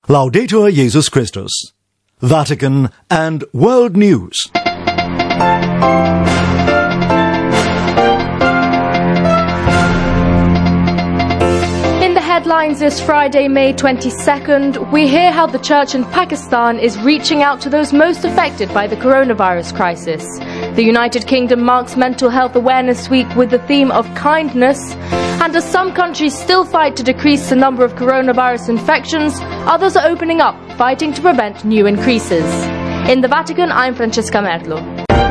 Laudetur Jesus Christus. Vatican and World News. In the headlines this Friday, May 22nd, we hear how the Church in Pakistan is reaching out to those most affected by the coronavirus crisis. The United Kingdom marks Mental Health Awareness Week with the theme of kindness. And as some countries still fight to decrease the number of coronavirus infections, others are opening up, fighting to prevent new increases. In the Vatican, I'm Francesca Merlo.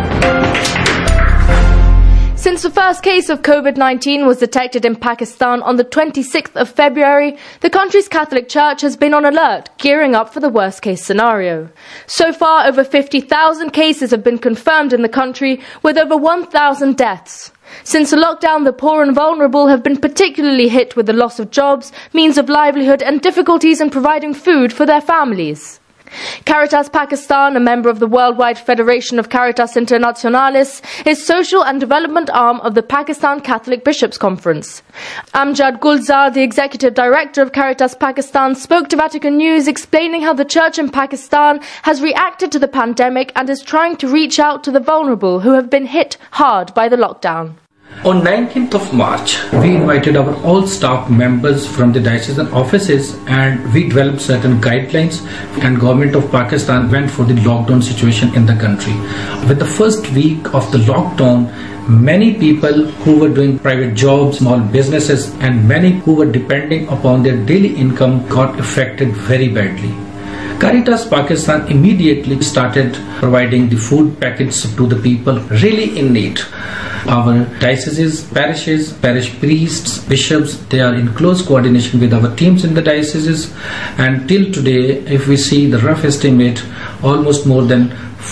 Since the first case of COVID-19 was detected in Pakistan on the 26th of February, the country's Catholic Church has been on alert, gearing up for the worst-case scenario. So far, over 50,000 cases have been confirmed in the country, with over 1,000 deaths. Since the lockdown, the poor and vulnerable have been particularly hit with the loss of jobs, means of livelihood and difficulties in providing food for their families. Caritas Pakistan, a member of the Worldwide Federation of Caritas Internationalis, is social and development arm of the Pakistan Catholic Bishops' Conference. Amjad Gulzar, the executive director of Caritas Pakistan, spoke to Vatican News explaining how the church in Pakistan has reacted to the pandemic and is trying to reach out to the vulnerable who have been hit hard by the lockdown. On 19th of March, we invited our all staff members from the diocesan offices and we developed certain guidelines, and Government of Pakistan went for the lockdown situation in the country. With the first week of the lockdown, many people who were doing private jobs, small businesses, and many who were depending upon their daily income got affected very badly. Caritas Pakistan immediately started providing the food packets to the people really in need. Our dioceses, parishes, parish priests, bishops, they are in close coordination with our teams in the dioceses, and till today, if we see the rough estimate, almost more than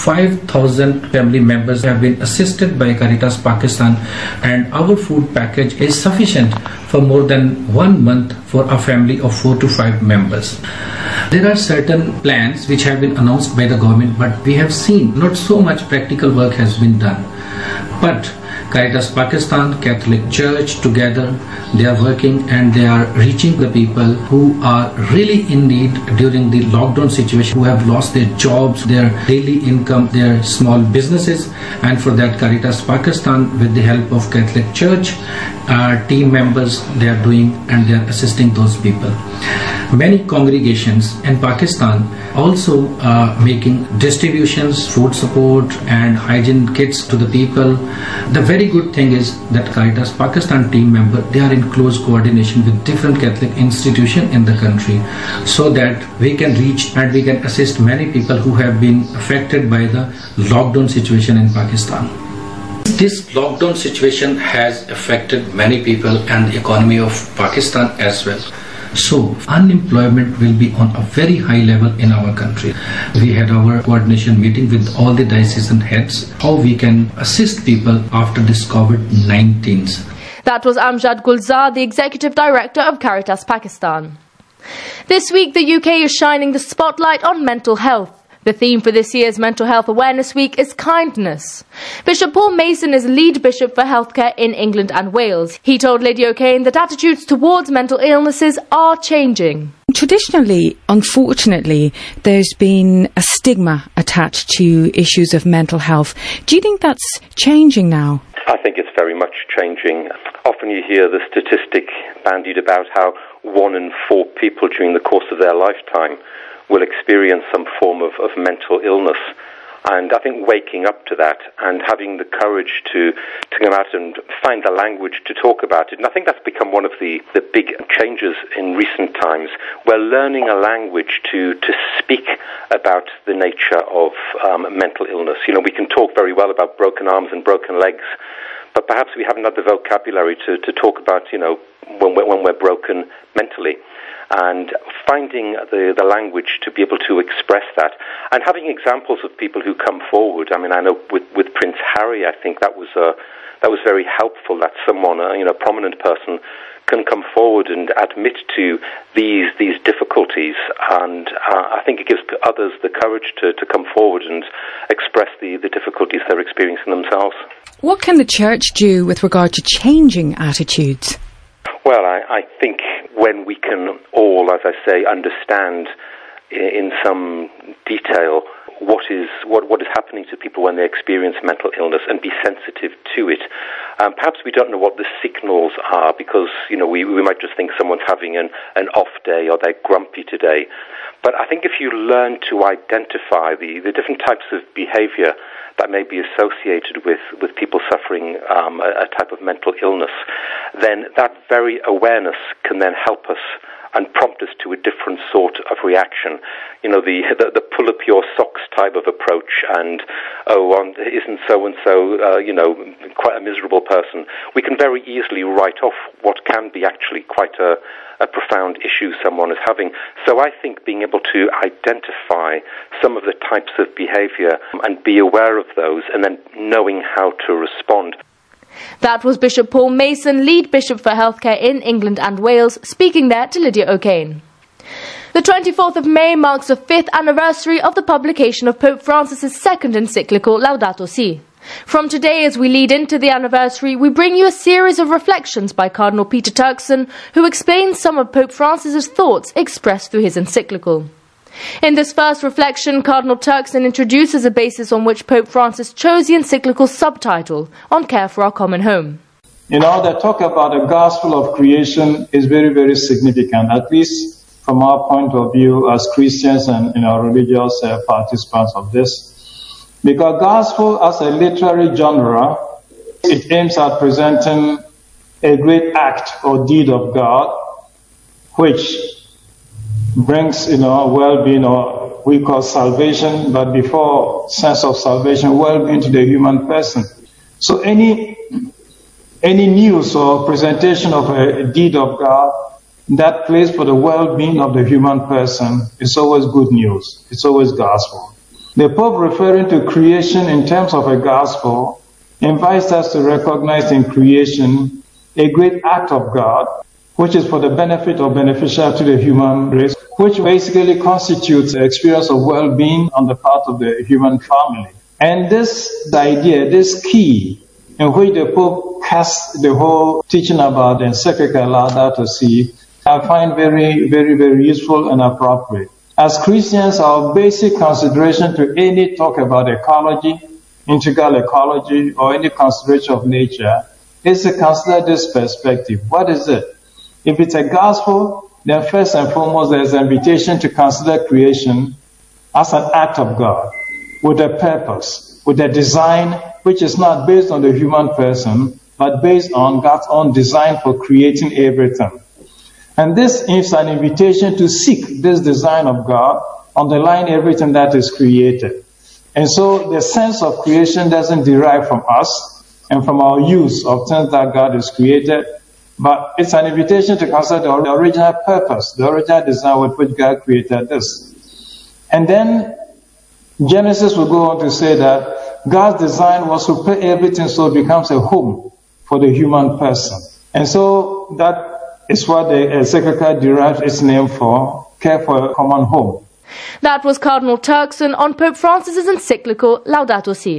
5,000 family members have been assisted by Caritas Pakistan, and our food package is sufficient for more than 1 month for a family of 4 to 5 members. There are certain plans which have been announced by the government, but we have seen not so much practical work has been done. But Caritas Pakistan, Catholic Church together, they are working and they are reaching the people who are really in need during the lockdown situation, who have lost their jobs, their daily income, their small businesses, and for that Caritas Pakistan, with the help of Catholic Church, team members, they are doing and they are assisting those people. Many congregations in Pakistan also making distributions, food support and hygiene kits to the people. The very good thing is that Caritas Pakistan team member, they are in close coordination with different Catholic institutions in the country, so that we can reach and we can assist many people who have been affected by the lockdown situation in Pakistan. This lockdown situation has affected many people and the economy of Pakistan as well. So unemployment will be on a very high level in our country. We had our coordination meeting with all the diocesan heads, how we can assist people after this COVID-19. That was Amjad Gulzar, the executive director of Caritas Pakistan. This week, the UK is shining the spotlight on mental health. The theme for this year's Mental Health Awareness Week is kindness. Bishop Paul Mason is lead bishop for healthcare in England and Wales. He told Lady O'Kane that attitudes towards mental illnesses are changing. Traditionally, unfortunately, there's been a stigma attached to issues of mental health. Do you think that's changing now? I think it's very much changing. Often you hear the statistic bandied about how 1 in 4 people during the course of their lifetime will experience some form of mental illness. And I think waking up to that and having the courage to come out and find the language to talk about it. And I think that's become one of the big changes in recent times. We're learning a language to speak about the nature of mental illness. You know, we can talk very well about broken arms and broken legs, but perhaps we haven't had the vocabulary to talk about, you know, when we're broken mentally. And finding the language to be able to express that, and having examples of people who come forward. I mean, I know with Prince Harry, I think that was very helpful. That someone, a prominent person, can come forward and admit to these difficulties, and I think it gives others the courage to come forward and express the difficulties they're experiencing themselves. What can the Church do with regard to changing attitudes? Well, I think when we can all, as I say, understand in some detail what is happening to people when they experience mental illness and be sensitive to it. Perhaps we don't know what the signals are because, we might just think someone's having an off day or they're grumpy today. But I think if you learn to identify the different types of behavior that may be associated with people suffering a type of mental illness, then that very awareness can then help us and prompt us to a different sort of reaction. The pull up your socks type of approach and, isn't so-and-so, quite a miserable person. We can very easily write off what can be actually quite a profound issue someone is having. So I think being able to identify some of the types of behavior and be aware of those and then knowing how to respond. That was Bishop Paul Mason, lead bishop for healthcare in England and Wales, speaking there to Lydia O'Kane. The 24th of May marks the 5th anniversary of the publication of Pope Francis's second encyclical Laudato Si. From today, as we lead into the anniversary, we bring you a series of reflections by Cardinal Peter Turkson, who explains some of Pope Francis's thoughts expressed through his encyclical. In this first reflection, Cardinal Turkson introduces a basis on which Pope Francis chose the encyclical's subtitle, On Care for Our Common Home. The talk about the gospel of creation is very, very significant, at least from our point of view as Christians and religious participants of this. Because gospel as a literary genre, it aims at presenting a great act or deed of God, which brings, well-being, or we call salvation, but before sense of salvation, well-being to the human person. So any news or presentation of a deed of God that plays for the well-being of the human person is always good news. It's always gospel. The Pope, referring to creation in terms of a gospel, invites us to recognize in creation a great act of God, which is for the benefit or beneficial to the human race, which basically constitutes the experience of well-being on the part of the human family. And this idea, this key, in which the Pope casts the whole teaching about the encyclical Laudato Si, I find very, very, very useful and appropriate. As Christians, our basic consideration to any talk about ecology, integral ecology, or any consideration of nature is to consider this perspective. What is it? If it's a gospel, then first and foremost, there's an invitation to consider creation as an act of God, with a purpose, with a design which is not based on the human person, but based on God's own design for creating everything. And this is an invitation to seek this design of God, underlying everything that is created. And so the sense of creation doesn't derive from us and from our use of things that God has created, but it's an invitation to consider the original purpose, the original design with which God created this. And then Genesis will go on to say that God's design was to prepare everything so it becomes a home for the human person. And so that is what the encyclical derives its name for, Care for a Common Home. That was Cardinal Turkson on Pope Francis's encyclical Laudato Si.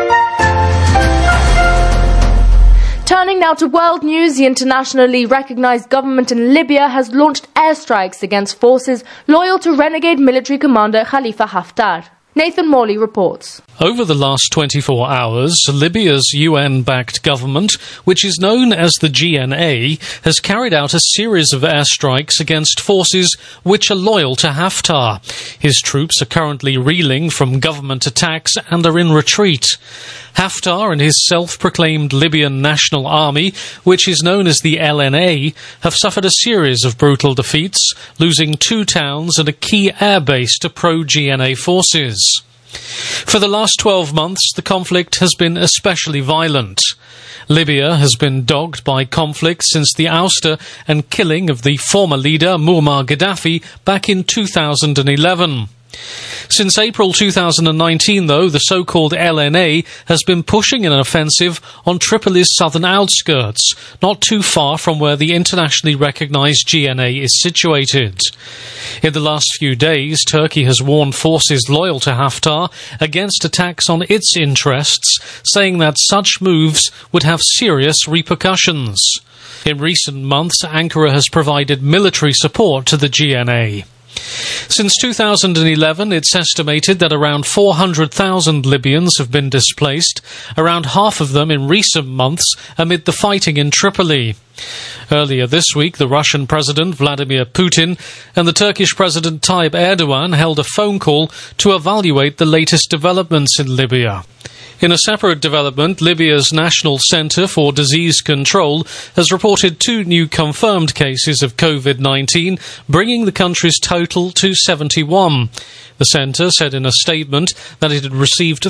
Turning now to world news, the internationally recognized government in Libya has launched airstrikes against forces loyal to renegade military commander Khalifa Haftar. Nathan Morley reports. Over the last 24 hours, Libya's UN-backed government, which is known as the GNA, has carried out a series of airstrikes against forces which are loyal to Haftar. His troops are currently reeling from government attacks and are in retreat. Haftar and his self-proclaimed Libyan National Army, which is known as the LNA, have suffered a series of brutal defeats, losing 2 towns and a key airbase to pro-GNA forces. For the last 12 months, the conflict has been especially violent. Libya has been dogged by conflict since the ouster and killing of the former leader Muammar Gaddafi back in 2011. Since April 2019, though, the so-called LNA has been pushing an offensive on Tripoli's southern outskirts, not too far from where the internationally recognised GNA is situated. In the last few days, Turkey has warned forces loyal to Haftar against attacks on its interests, saying that such moves would have serious repercussions. In recent months, Ankara has provided military support to the GNA. Since 2011, it's estimated that around 400,000 Libyans have been displaced, around half of them in recent months amid the fighting in Tripoli. Earlier this week, the Russian President Vladimir Putin and the Turkish President Tayyip Erdogan held a phone call to evaluate the latest developments in Libya. In a separate development, Libya's National Centre for Disease Control has reported 2 new confirmed cases of COVID-19, bringing the country's total to 71. The centre said in a statement that it had received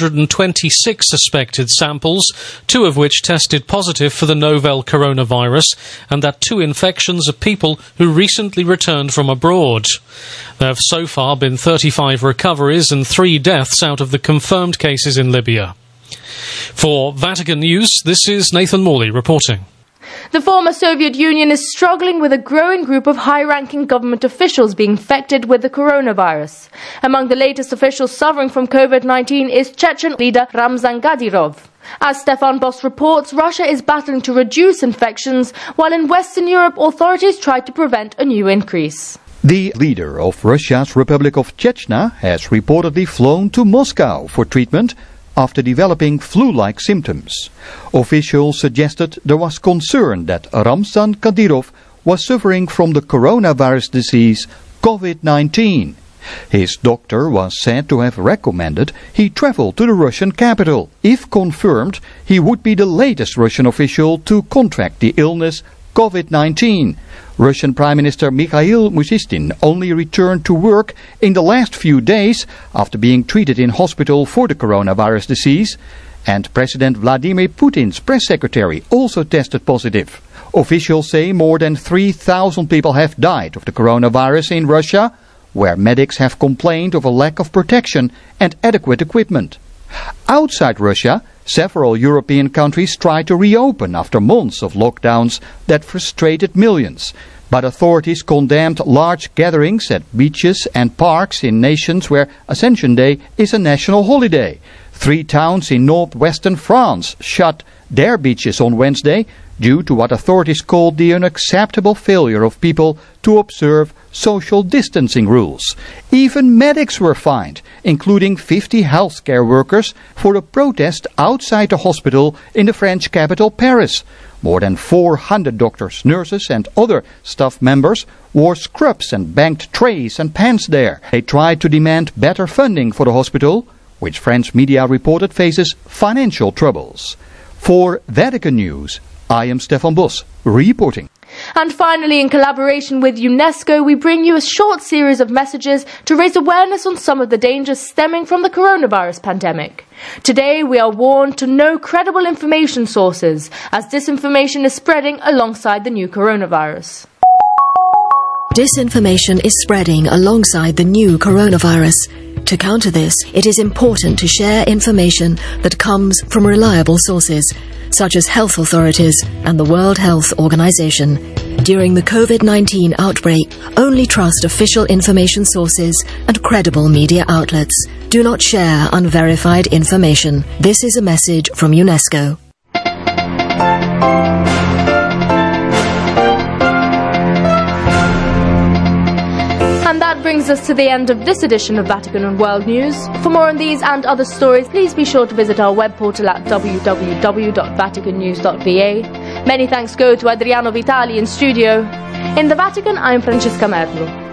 326 suspected samples, 2 of which tested positive for the novel coronavirus, and that 2 infections are people who recently returned from abroad. There have so far been 35 recoveries and 3 deaths out of the confirmed cases in Libya. For Vatican News, this is Nathan Morley reporting. The former Soviet Union is struggling with a growing group of high-ranking government officials being infected with the coronavirus. Among the latest officials suffering from COVID-19 is Chechen leader Ramzan Kadyrov. As Stefan Boss reports, Russia is battling to reduce infections, while in Western Europe authorities try to prevent a new increase. The leader of Russia's Republic of Chechnya has reportedly flown to Moscow for treatment after developing flu-like symptoms. Officials suggested there was concern that Ramzan Kadyrov was suffering from the coronavirus disease COVID-19. His doctor was said to have recommended he travel to the Russian capital. If confirmed, he would be the latest Russian official to contract the illness COVID-19. Russian Prime Minister Mikhail Mishustin only returned to work in the last few days after being treated in hospital for the coronavirus disease, and President Vladimir Putin's press secretary also tested positive. Officials say more than 3,000 people have died of the coronavirus in Russia, where medics have complained of a lack of protection and adequate equipment. Outside Russia, several European countries tried to reopen after months of lockdowns that frustrated millions. But authorities condemned large gatherings at beaches and parks in nations where Ascension Day is a national holiday. 3 towns in northwestern France shut their beaches on Wednesday due to what authorities called the unacceptable failure of people to observe social distancing rules. Even medics were fined, including 50 healthcare workers, for a protest outside the hospital in the French capital Paris. More than 400 doctors, nurses and other staff members wore scrubs and banged trays and pans there. They tried to demand better funding for the hospital, which French media reported faces financial troubles. For Vatican News, I am Stefan Boss, reporting. And finally, in collaboration with UNESCO, we bring you a short series of messages to raise awareness on some of the dangers stemming from the coronavirus pandemic. Today, we are warned to know credible information sources, as disinformation is spreading alongside the new coronavirus. Disinformation is spreading alongside the new coronavirus. To counter this, it is important to share information that comes from reliable sources, such as health authorities and the World Health Organization. During the COVID-19 outbreak, only trust official information sources and credible media outlets. Do not share unverified information. This is a message from UNESCO. And that brings us to the end of this edition of Vatican and World News. For more on these and other stories, please be sure to visit our web portal at www.vaticannews.va. Many thanks go to Adriano Vitali in studio. In the Vatican, I'm Francesca Merlo.